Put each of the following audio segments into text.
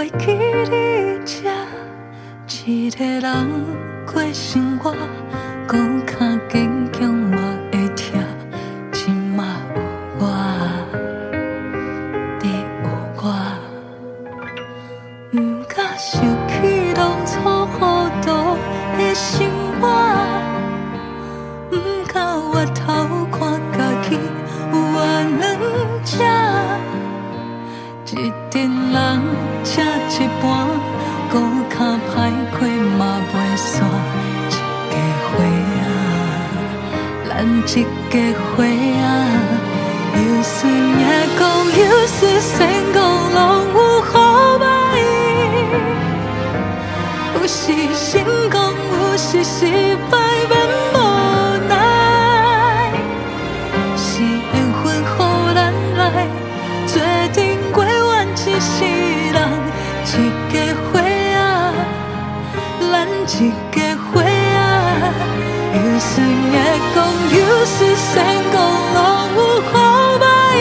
袂记你这一个人过生活，搁较坚强嘛会疼，即嘛有我，你有我，不敢想起当初糊涂的生活，不敢回头看家己有我两只。一阵人吃一半，搁较歹过嘛袂散。一个花啊，咱一个花啊，有顺也讲，有顺先讲，拢有好歹。有时成功，有时失败，免无奈。是缘分，予咱来做阵过。一世人，一个花啊，咱一个花啊，有顺也讲，有时先讲，拢有好歹。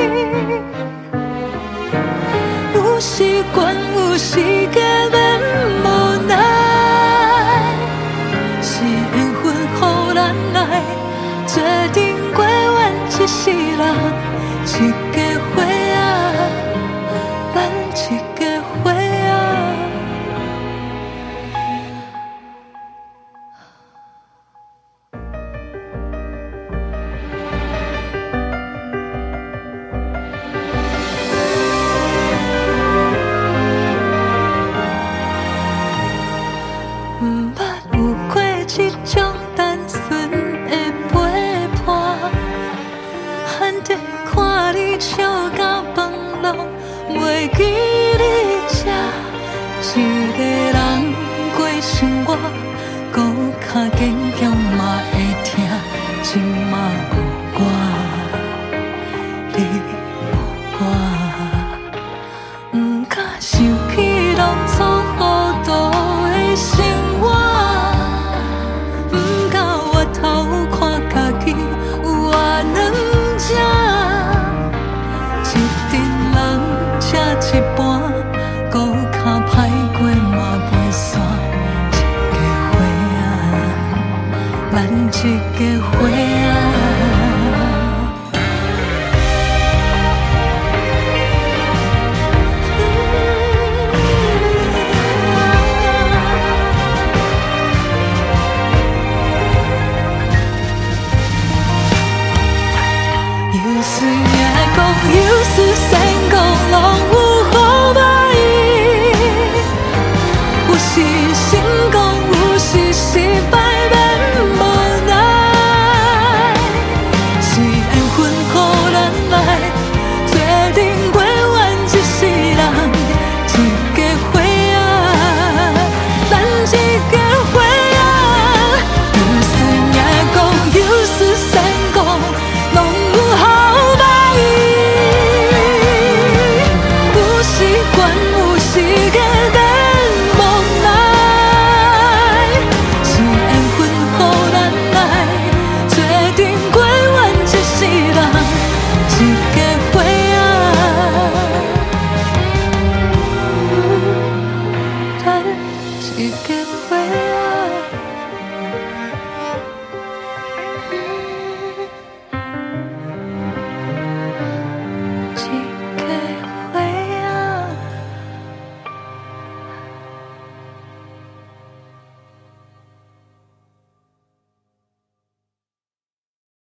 有时悬，有时假，免无奈。是缘分，予咱来做阵过完一世人，一个花啊。咱一个花啊，不捌有过这种单纯的陪伴，罕得看你笑甲放浪。袂记你这一个人过生活。